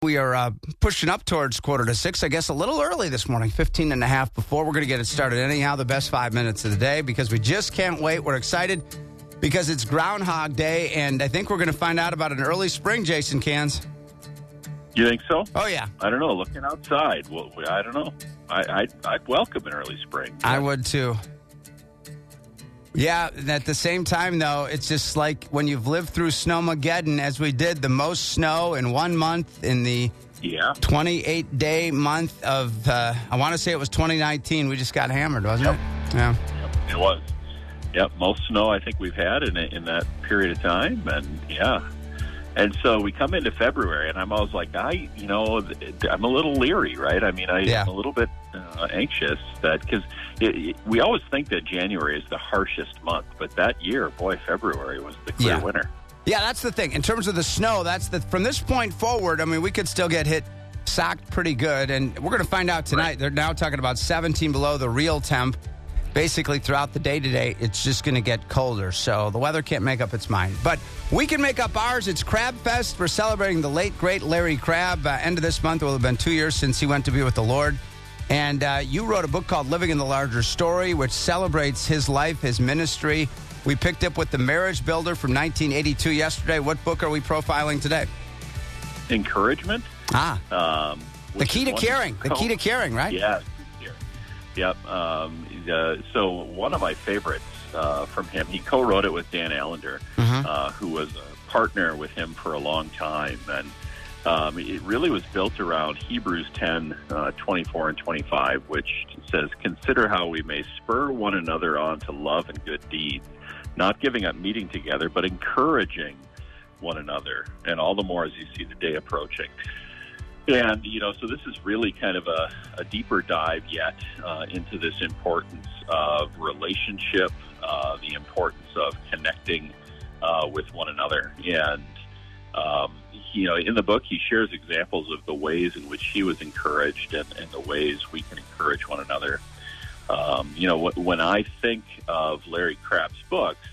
We are pushing up towards 5:45, I guess a little early this morning, 15 and a half before. We're going to get it started anyhow, the best 5 minutes of the day, because we just can't wait. We're excited because it's Groundhog Day, and I think we're going to find out about an early spring, Jason Cans. You think so? Oh, yeah. I don't know. Looking outside, well, I don't know. I'd welcome an early spring. I would, too. Yeah, and at the same time, though, it's just like when you've lived through Snowmageddon, as we did, the most snow in 1 month in the 28-day month of, I want to say it was 2019. We just got hammered, wasn't it? Yeah. Yep, it was. Yep, most snow I think we've had in that period of time, and yeah. And so we come into February, and I'm always like, I'm a little leery, right? I mean, I'm a little bit anxious because we always think that January is the harshest month, but that year, boy, February was the clear winner. Yeah, that's the thing. In terms of the snow, from this point forward, I mean, we could still get socked pretty good, and we're going to find out tonight. Right. They're now talking about 17 below the real temp. Basically, throughout the day today, it's just going to get colder, so the weather can't make up its mind. But we can make up ours. It's Crab Fest. We're celebrating the late, great Larry Crabb. End of this month will have been 2 years since he went to be with the Lord. And you wrote a book called Living in the Larger Story, which celebrates his life, his ministry. We picked up with The Marriage Builder from 1982 yesterday. What book are we profiling today? Encouragement. The Key to Caring. The Key to Caring, right? Yeah. Yep. So one of my favorites from him, he co-wrote it with Dan Allender, who was a partner with him for a long time. And it really was built around Hebrews 10, 24 and 25, which says, "Consider how we may spur one another on to love and good deeds, not giving up meeting together, but encouraging one another, and all the more as you see the day approaching." And, so this is really kind of a deeper dive yet into this importance of relationship, the importance of connecting with one another. And, in the book, he shares examples of the ways in which he was encouraged and the ways we can encourage one another. When I think of Larry Crabb's books,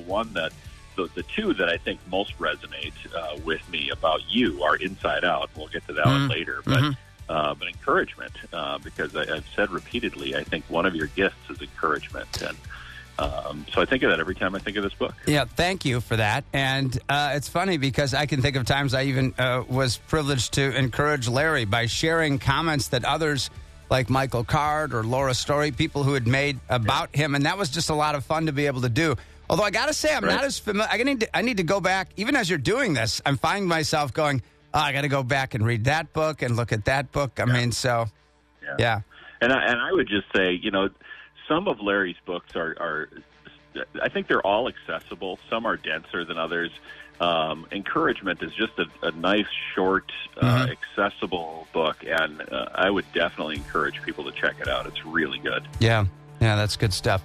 the two that I think most resonate with me about you are Inside Out. We'll get to that one later, but encouragement, because I've said repeatedly, I think one of your gifts is encouragement, and so I think of that every time I think of this book. Yeah, thank you for that. And it's funny because I can think of times I even was privileged to encourage Larry by sharing comments that others, like Michael Card or Laura Story, people who had made about him, and that was just a lot of fun to be able to do. Although I got to say, I'm not as familiar. I need to go back. Even as you're doing this, I'm finding myself going, I got to go back and read that book and look at that book. I mean, so, yeah. And I would just say, some of Larry's books are I think they're all accessible. Some are denser than others. Encouragement is just a nice, short, accessible book, and I would definitely encourage people to check it out. It's really good. Yeah, that's good stuff.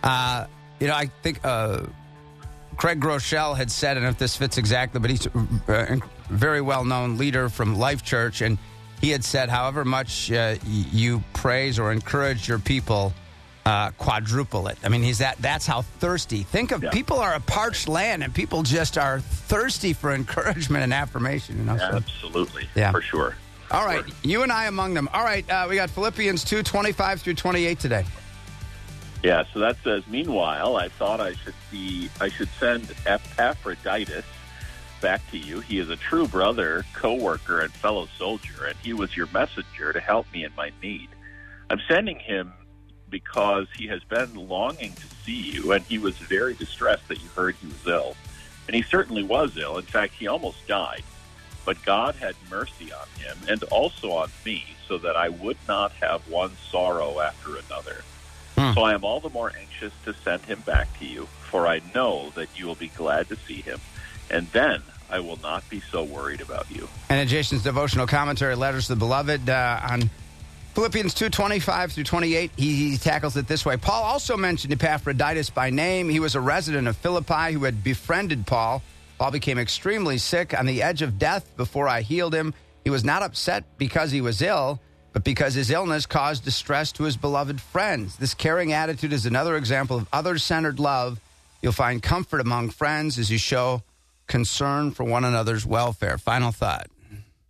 I think Craig Groeschel had said, and if this fits exactly, but he's a very well-known leader from Life Church, and he had said, however much you praise or encourage your people, quadruple it. I mean, that's how thirsty. Think of people are a parched land, and people just are thirsty for encouragement and affirmation. Absolutely, for sure. All right, you and I among them. All right, we got Philippians 2, 25 through 28 today. Yeah, so that says, "Meanwhile, I thought I should send Epaphroditus back to you. He is a true brother, co-worker, and fellow soldier, and he was your messenger to help me in my need. I'm sending him because he has been longing to see you, and he was very distressed that you heard he was ill. And he certainly was ill. In fact, he almost died. But God had mercy on him, and also on me, so that I would not have one sorrow after another. So I am all the more anxious to send him back to you, for I know that you will be glad to see him, and then I will not be so worried about you." And in Jason's devotional commentary, Letters to the Beloved, on Philippians 2, 25 through 28, he tackles it this way. Paul also mentioned Epaphroditus by name. He was a resident of Philippi who had befriended Paul. Paul became extremely sick on the edge of death before I healed him. He was not upset because he was ill, but because his illness caused distress to his beloved friends. This caring attitude is another example of other-centered love. You'll find comfort among friends as you show concern for one another's welfare. Final thought.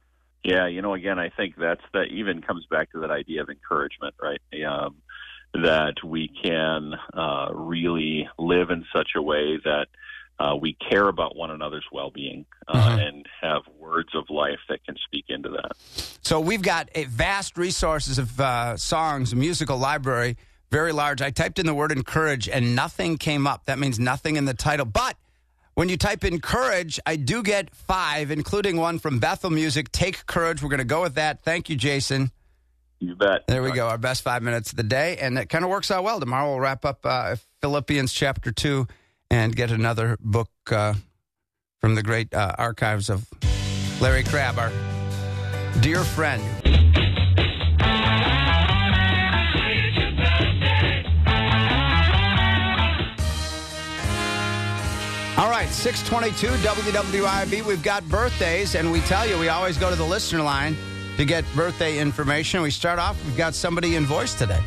Yeah, again, I think that even comes back to that idea of encouragement, right? That we can really live in such a way that we care about one another's well-being and have words of life that can speak into that. So we've got a vast resources of songs, a musical library, very large. I typed in the word encourage and nothing came up. That means nothing in the title. But when you type in courage, I do get 5, including one from Bethel Music, Take Courage. We're going to go with that. Thank you, Jason. You bet. There we go, our best 5 minutes of the day. And it kind of works out well. Tomorrow we'll wrap up Philippians chapter 2 and get another book from the great archives of Larry Crabb, our dear friend. All right, 622 WWIB. We've got birthdays, and we tell you we always go to the listener line to get birthday information. We start off, we've got somebody in voice today.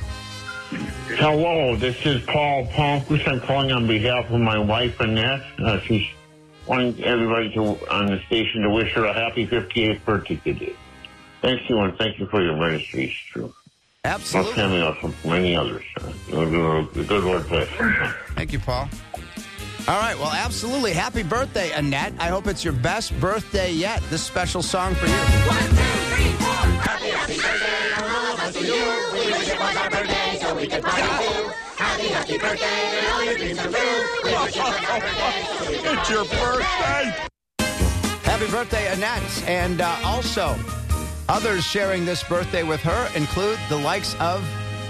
Hello, this is Paul Palmquist. I'm calling on behalf of my wife, Annette. She's wanting everybody on the station to wish her a happy 58th birthday today. Thank you, and thank you for your ministries, too. Absolutely. My family, also many others. The good Lord bless you. Thank you, Paul. All right, well, absolutely. Happy birthday, Annette. I hope it's your best birthday yet. This special song for you. 1, 2, 3, 4. Happy birthday, all of us to you. We wish it was our birthday so we could party too. Happy birthday, and all your dreams come true. We wish it was our birthday so we could It's your birthday. Happy birthday, Annette. And also, others sharing this birthday with her include the likes of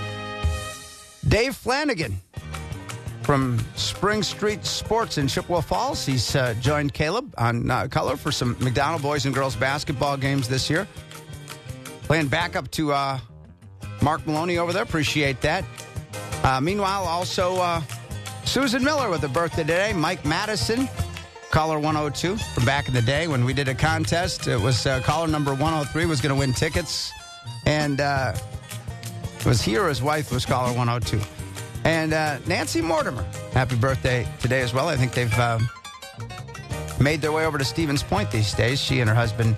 Dave Flanagan from Spring Street Sports in Chippewa Falls. He's joined Caleb on color for some McDonald boys and girls basketball games this year. Playing backup to Mark Maloney over there. Appreciate that. Meanwhile, also Susan Miller with a birthday today. Mike Madison, caller 102 from back in the day when we did a contest. It was caller number 103 was going to win tickets. And it was he or his wife was caller 102. And Nancy Mortimer, happy birthday today as well. I think they've made their way over to Stevens Point these days, she and her husband,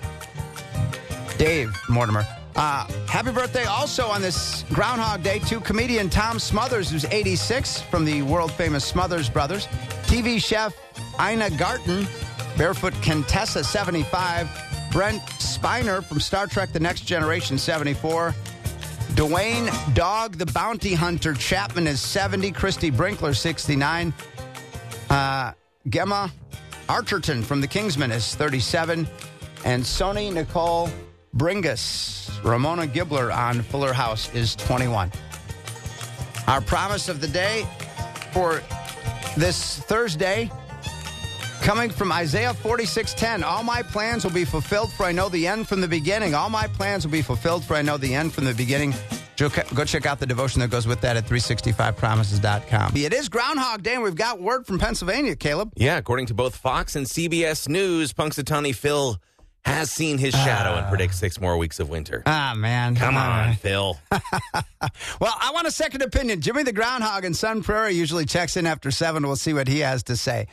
Dave Mortimer. Happy birthday also on this Groundhog Day to comedian Tom Smothers, who's 86, from the world-famous Smothers Brothers. TV chef Ina Garten, Barefoot Contessa, 75. Brent Spiner from Star Trek The Next Generation, 74. Dwayne Dog the Bounty Hunter Chapman is 70. Christy Brinkler, 69. Gemma Archerton from The Kingsman is 37. And Sony Nicole Bringus, Ramona Gibler on Fuller House is 21. Our promise of the day for this Thursday, coming from Isaiah 46:10, all my plans will be fulfilled, for I know the end from the beginning. All my plans will be fulfilled, for I know the end from the beginning. Go check out the devotion that goes with that at 365promises.com. It is Groundhog Day, and we've got word from Pennsylvania, Caleb. Yeah, according to both Fox and CBS News, Punxsutawney Phil has seen his shadow and predicts 6 more weeks of winter. Man. Come on, Phil. Well, I want a second opinion. Jimmy the Groundhog in Sun Prairie usually checks in after 7. We'll see what he has to say.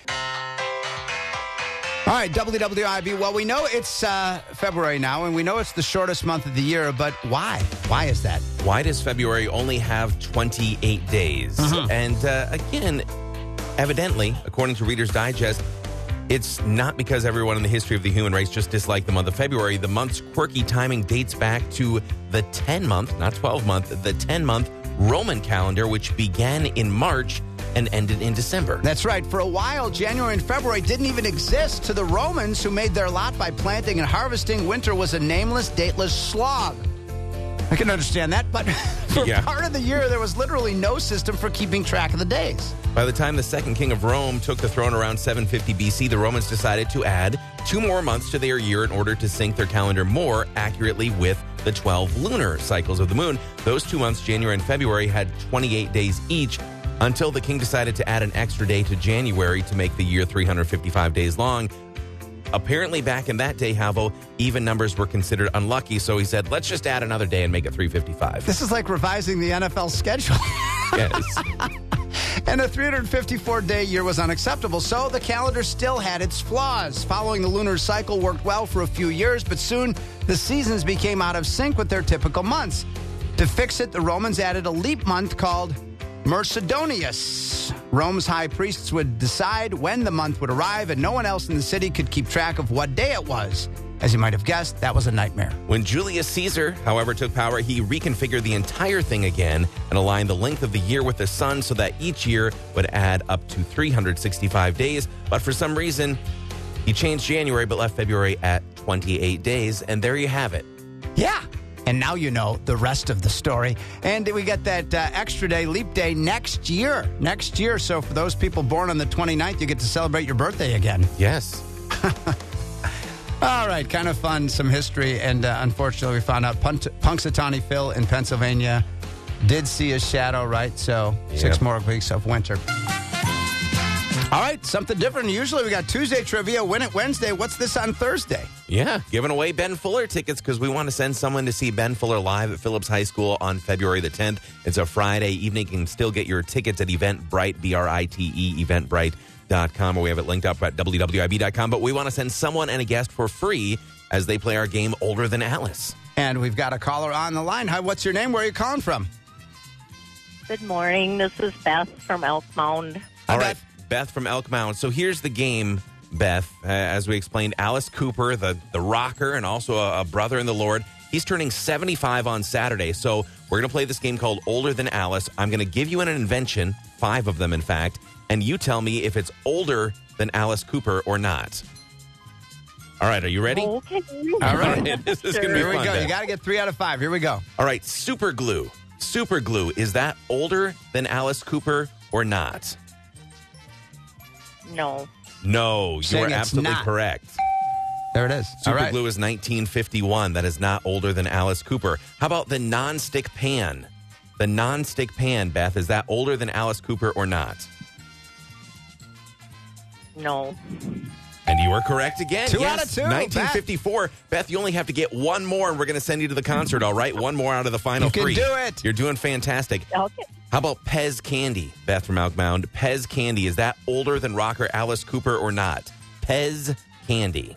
All right, WWIB. Well, we know it's February now, and we know it's the shortest month of the year, but why? Why is that? Why does February only have 28 days? And again, evidently, according to Reader's Digest, it's not because everyone in the history of the human race just disliked the month of February. The month's quirky timing dates back to the 10-month, not 12-month, the 10-month Roman calendar, which began in March and ended in December. That's right. For a while, January and February didn't even exist. To the Romans, who made their lot by planting and harvesting, winter was a nameless, dateless slog. I can understand that, but for part of the year, there was literally no system for keeping track of the days. By the time the second king of Rome took the throne around 750 BC, the Romans decided to add 2 more months to their year in order to sync their calendar more accurately with the 12 lunar cycles of the moon. Those 2 months, January and February, had 28 days each, until the king decided to add an extra day to January to make the year 355 days long. Apparently, back in that day, Havo, even numbers were considered unlucky, so he said, let's just add another day and make it 355. This is like revising the NFL schedule. Yes. And a 354-day year was unacceptable, so the calendar still had its flaws. Following the lunar cycle worked well for a few years, but soon the seasons became out of sync with their typical months. To fix it, the Romans added a leap month called Mercedonius. Rome's high priests would decide when the month would arrive, and no one else in the city could keep track of what day it was. As you might have guessed, that was a nightmare. When Julius Caesar, however, took power, he reconfigured the entire thing again and aligned the length of the year with the sun so that each year would add up to 365 days. But for some reason, he changed January but left February at 28 days. And there you have it. Yeah. And now you know the rest of the story. And we get that extra day, leap day, next year. Next year. So for those people born on the 29th, you get to celebrate your birthday again. Yes. All right, kind of fun, some history, and unfortunately we found out Punxsutawney Phil in Pennsylvania did see a shadow, right? So 6 more weeks of winter. All right, something different. Usually we got Tuesday trivia, Win It Wednesday. What's this on Thursday? Yeah, giving away Ben Fuller tickets because we want to send someone to see Ben Fuller live at Phillips High School on February the 10th. It's a Friday evening. You can still get your tickets at Eventbrite, B-R-I-T-E, Eventbrite.com, or we have it linked up at WWIB.com. But we want to send someone and a guest for free as they play our game Older Than Alice. And we've got a caller on the line. Hi, what's your name? Where are you calling from? Good morning. This is Beth from Elk Mound. All right, Beth from Elk Mound. So here's the game, Beth. As we explained, Alice Cooper, the rocker and also a brother in the Lord, he's turning 75 on Saturday. So we're going to play this game called Older Than Alice. I'm going to give you an invention, 5 of them, in fact, and you tell me if it's older than Alice Cooper or not. All right, are you ready? Okay. All right. This is going to be Here we fun, go. Beth. You got to get 3 out of 5. Here we go. All right, super glue. Super glue. Is that older than Alice Cooper or not? No. No, you Saying are it's absolutely not. correct. There it is. All Super right. glue is 1951. That is not older than Alice Cooper. How about the nonstick pan? The nonstick pan, Beth, is that older than Alice Cooper or not? No. And you are correct again. 2 yes. out of 2, 1954. Beth, you only have to get 1 more, and we're going to send you to the concert, all right? 1 more out of the final You can 3. do it. You're doing fantastic. Okay. How about Pez Candy, Beth from Elk Mound? Pez Candy, is that older than rocker Alice Cooper or not? Pez Candy.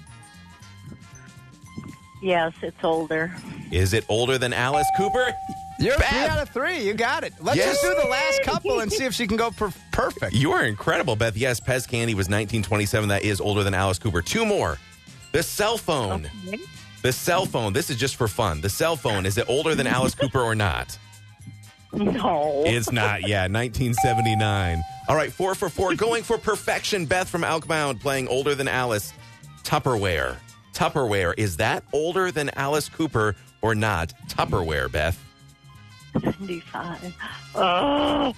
Yes, it's older. Is it older than Alice Cooper? You're Beth. 3 out of 3. You got it. Let's Yes. just do the last couple and see if she can go perfect. You are incredible, Beth. Yes, Pez Candy was 1927. That is older than Alice Cooper. 2 more. The cell phone. Okay. The cell phone. This is just for fun. The cell phone. Is it older than Alice Cooper or not? No. It's not. Yeah, 1979. All right, 4 for 4. Going for perfection. Beth from Elk Mound playing older than Alice. Tupperware. Tupperware. Is that older than Alice Cooper or not? Tupperware, Beth. 75. Oh.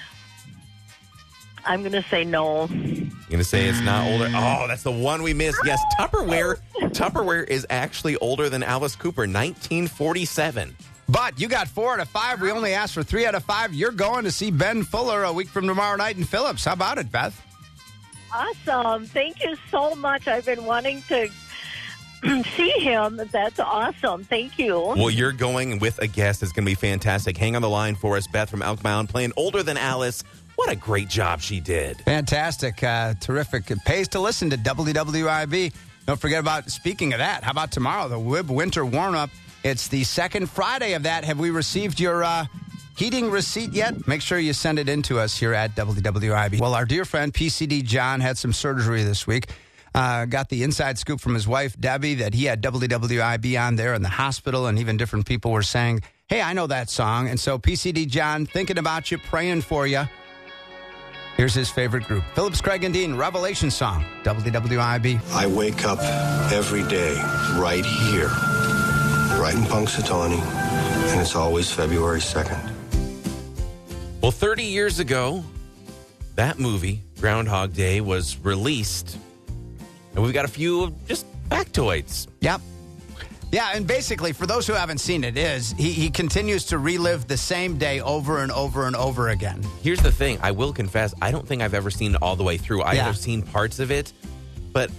I'm going to say no. You're going to say it's not older. Oh, that's the one we missed. Yes, Tupperware. Tupperware is actually older than Alice Cooper, 1947. But you got 4 out of 5. We only asked for 3 out of 5. You're going to see Ben Fuller a week from tomorrow night in Phillips. How about it, Beth? Awesome. Thank you so much. I've been wanting to see him. That's awesome. Thank you. Well, you're going with a guest. It's going to be fantastic. Hang on the line for us. Beth from Elk Mound playing older than Alice. What a great job she did. Fantastic. Terrific. It pays to listen to WWIB. Don't forget about, speaking of that, how about tomorrow, the WIB Winter Warm-Up? It's the second Friday of that. Have we received your heating receipt yet? Make sure you send it in to us here at WWIB. Well, our dear friend PCD John had some surgery this week. Got the inside scoop from his wife, Debbie, that he had WWIB on there in the hospital, and even different people were saying, hey, I know that song. And so PCD John, thinking about you, praying for you. Here's his favorite group, Phillips, Craig, and Dean, Revelation Song, WWIB. I wake up every day right here, right in Punxsutawney, and it's always February 2nd. Well, 30 years ago, that movie, Groundhog Day, was released. And we've got a few just factoids. Yep. Yeah, and basically, for those who haven't seen it, he continues to relive the same day over and over and over again. Here's the thing. I will confess, I don't think I've ever seen it all the way through. I have seen parts of it, but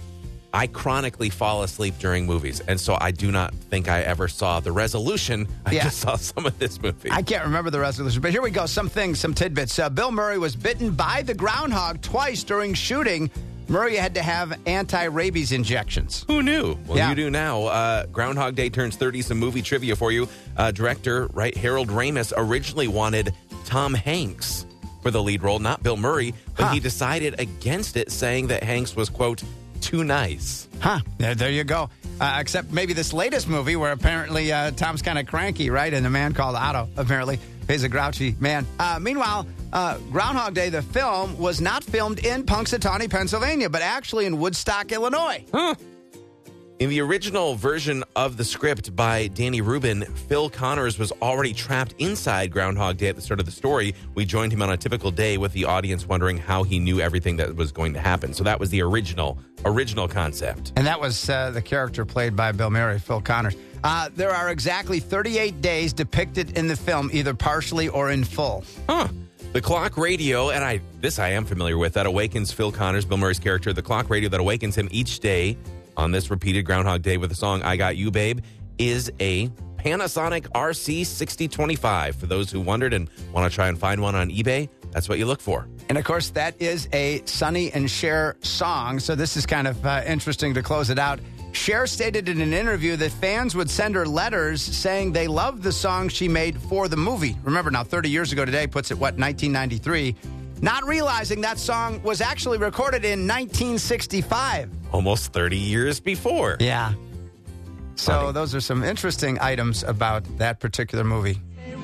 I chronically fall asleep during movies, and so I do not think I ever saw the resolution. I just saw some of this movie. I can't remember the resolution, but here we go. Some tidbits. Bill Murray was bitten by the groundhog twice during shooting. Murray had to have anti-rabies injections. Who knew? Well, Yeah. you do now. Groundhog Day turns 30. Some movie trivia for you. Director, Harold Ramis originally wanted Tom Hanks for the lead role, not Bill Murray, but he decided against it, saying that Hanks was, quote, too nice. There you go. Except maybe this latest movie where apparently Tom's kind of cranky, right? And the man called Otto apparently is a grouchy man. Meanwhile, Groundhog Day, the film, was not filmed in Punxsutawney, Pennsylvania, but actually in Woodstock, Illinois. In the original version of the script by Danny Rubin, Phil Connors was already trapped inside Groundhog Day at the start of the story. We joined him on a typical day with the audience wondering how he knew everything that was going to happen. So that was the original concept. And that was the character played by Bill Murray, Phil Connors. There are exactly 38 days depicted in the film, either partially or in full. The clock radio, and I am familiar with, that awakens Phil Connors, Bill Murray's character, the clock radio that awakens him each day on this repeated Groundhog Day with the song I Got You, Babe, is a Panasonic RC6025. For those who wondered and want to try and find one on eBay, that's what you look for. And, of course, that is a Sonny and Cher song, so this is kind of interesting to close it out. Cher stated in an interview that fans would send her letters saying they loved the song she made for the movie. Remember now, 30 years ago today puts it, 1993? Not realizing that song was actually recorded in 1965. Almost 30 years before. Yeah. So Funny. those are some interesting items about that particular movie.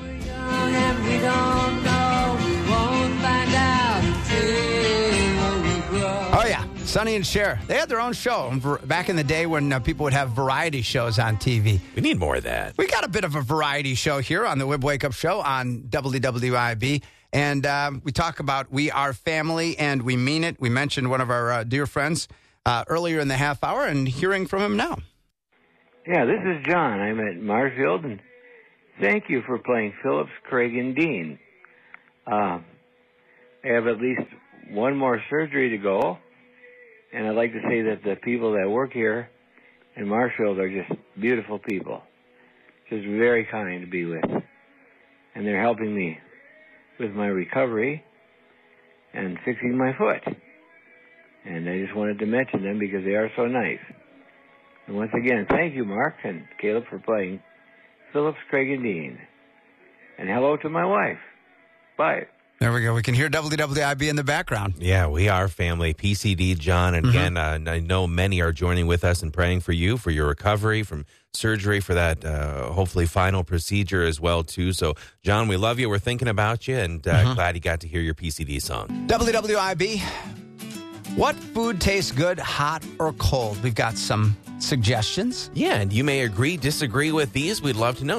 Oh, yeah. Sonny and Cher. They had their own show back in the day when people would have variety shows on TV. We need more of that. We got a bit of a variety show here on the Wib Wake Up Show on WWIB. And we talk about we are family, and we mean it. We mentioned one of our dear friends earlier in the half hour, and hearing from him now. Yeah, this is John. I'm at Marshfield, and thank you for playing Phillips, Craig, and Dean. I have at least one more surgery to go, and I'd like to say that the people that work here in Marshfield are just beautiful people, just very kind to be with, and they're helping me with my recovery and fixing my foot. And I just wanted to mention them because they are so nice. And once again, thank you, Mark and Caleb, for playing Phillips, Craig, and Dean. And hello to my wife. Bye. There we go. We can hear WWIB in the background. Yeah, we are family. PCD, John. And again, I know many are joining with us and praying for you, for your recovery from surgery, for that hopefully final procedure as well, too. So, John, we love you. We're thinking about you, and glad you got to hear your PCD song. WWIB. What food tastes good, hot or cold? We've got some suggestions. Yeah, and you may agree, disagree with these. We'd love to know.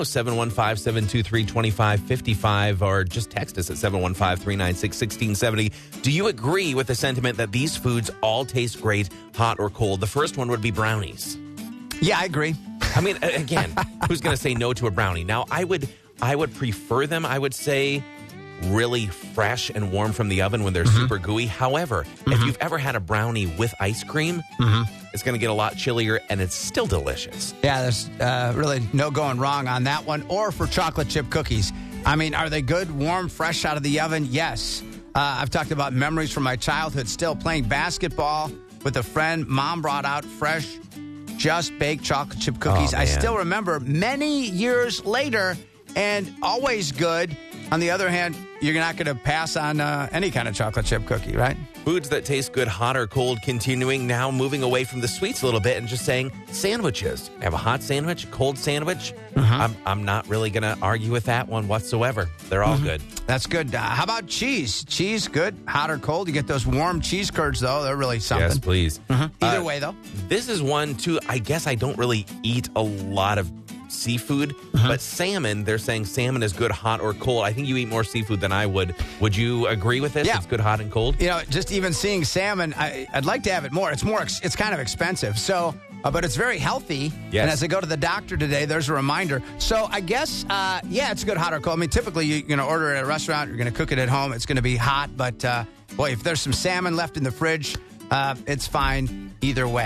715-723-2555, or just text us at 715-396-1670. Do you agree with the sentiment that these foods all taste great, hot or cold? The first one would be brownies. Yeah, I agree. I mean, again, who's going to say no to a brownie? Now, I would prefer them, I would say, really fresh and warm from the oven when they're super gooey. However, if you've ever had a brownie with ice cream, it's going to get a lot chillier, and it's still delicious. Yeah, there's really no going wrong on that one. Or for chocolate chip cookies. I mean, are they good, warm, fresh out of the oven? Yes. I've talked about memories from my childhood, still playing basketball with a friend. Mom brought out fresh, just baked chocolate chip cookies. Oh, I man. still remember many years later, and always good. On the other hand, you're not going to pass on any kind of chocolate chip cookie, right? Foods that taste good, hot or cold, continuing now, moving away from the sweets a little bit and just saying sandwiches. Have a hot sandwich, a cold sandwich. I'm not really going to argue with that one whatsoever. They're all good. That's good. How about cheese? Cheese, good, hot or cold? You get those warm cheese curds, though. They're really something. Yes, please. Either way, though. This is one, too. I guess I don't really eat a lot of seafood, but salmon, they're saying salmon is good, hot or cold. I think you eat more seafood than I would. Would you agree with this? Yeah. It's good, hot, and cold? You know, just even seeing salmon, I'd like to have it more. It's kind of expensive. So, but it's very healthy. Yes. And as I go to the doctor today, there's a reminder. So I guess, yeah, it's good, hot or cold. I mean, typically you're going to order it at a restaurant. You're going to cook it at home. It's going to be hot. But, boy, if there's some salmon left in the fridge, it's fine either way.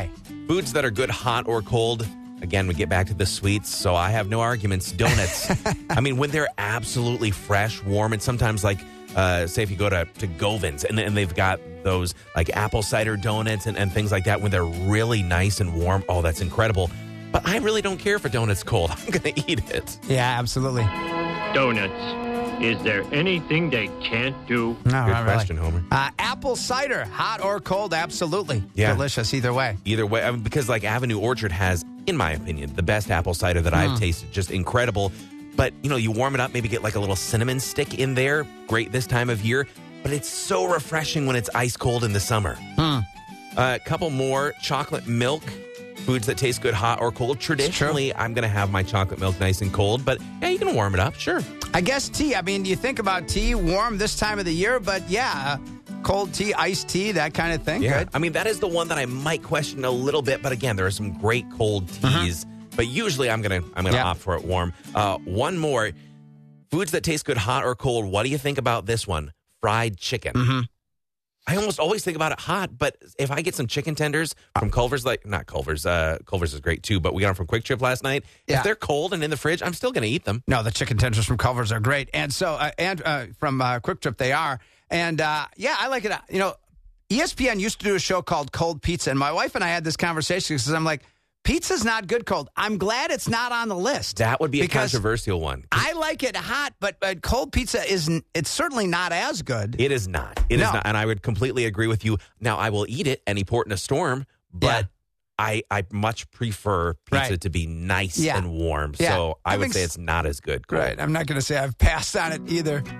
Foods that are good hot or cold. Again, we get back to the sweets, so I have no arguments. Donuts. I mean, when they're absolutely fresh, warm, and sometimes like, say if you go to Govins and they've got those like apple cider donuts and things like that when they're really nice and warm. Oh, that's incredible. But I really don't care for donuts cold. I'm going to eat it. Yeah, absolutely. Donuts. Is there anything they can't do? No, Good not question, really. Homer. Apple cider, hot or cold, absolutely. Yeah. Delicious either way. Either way, I mean, because like Avenue Orchard has, in my opinion, the best apple cider that I've tasted. Just incredible. But, you warm it up, maybe get like a little cinnamon stick in there. Great this time of year. But it's so refreshing when it's ice cold in the summer. A couple more. Chocolate milk. Foods that taste good hot or cold. Traditionally, I'm going to have my chocolate milk nice and cold. But, yeah, you can warm it up. Sure. I guess tea. I mean, you think about tea warm this time of the year, but yeah, cold tea, iced tea, that kind of thing. Yeah. Good. I mean, that is the one that I might question a little bit. But again, there are some great cold teas. But usually I'm gonna opt for it warm. One more. Foods that taste good hot or cold. What do you think about this one? Fried chicken. I almost always think about it hot, but if I get some chicken tenders from Culver's, not Culver's, Culver's is great too, but we got them from Quick Trip last night. Yeah. If they're cold and in the fridge, I'm still going to eat them. No, the chicken tenders from Culver's are great. And so, from Quick Trip, they are. And yeah, I like it. ESPN used to do a show called Cold Pizza, and my wife and I had this conversation because I'm like, pizza's not good cold. I'm glad it's not on the list. That would be a controversial one. I like it hot, but cold pizza it's certainly not as good. It is not. It is not. And I would completely agree with you. Now, I will eat it any port in a storm, but I much prefer pizza to be nice and warm. Yeah. So I would say it's not as good cold. Right. I'm not going to say I've passed on it either.